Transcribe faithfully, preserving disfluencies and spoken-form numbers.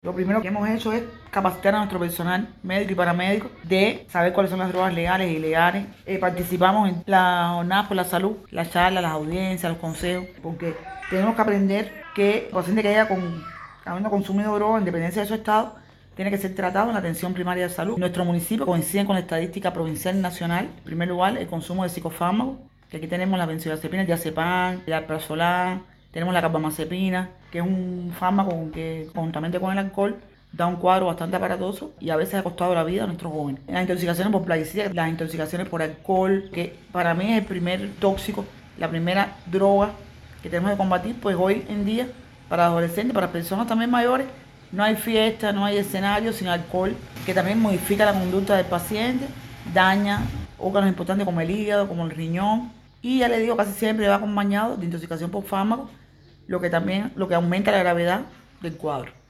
Lo primero que hemos hecho es capacitar a nuestro personal médico y paramédico de saber cuáles son las drogas legales e ilegales. Eh, participamos en las jornadas por la salud, las charlas, las audiencias, los consejos, porque tenemos que aprender que el paciente que haya con, habiendo consumido droga, en dependencia de su estado, tiene que ser tratado en la atención primaria de salud. En nuestro municipio coinciden con la estadística provincial y nacional. En primer lugar, el consumo de psicofármacos, que aquí tenemos la benzodiazepina, el diazepam, el alprazolam, tenemos la carbamazepina, que es un fármaco que conjuntamente con el alcohol da un cuadro bastante aparatoso y a veces ha costado la vida a nuestros jóvenes. Las intoxicaciones por plaguicidas, las intoxicaciones por alcohol, que para mí es el primer tóxico, la primera droga que tenemos que combatir, pues hoy en día para adolescentes, para personas también mayores, no hay fiesta, no hay escenario sin alcohol, que también modifica la conducta del paciente, daña órganos importantes como el hígado, como el riñón, y ya le digo, casi siempre va acompañado de intoxicación por fármacos, lo que también lo que aumenta la gravedad del cuadro.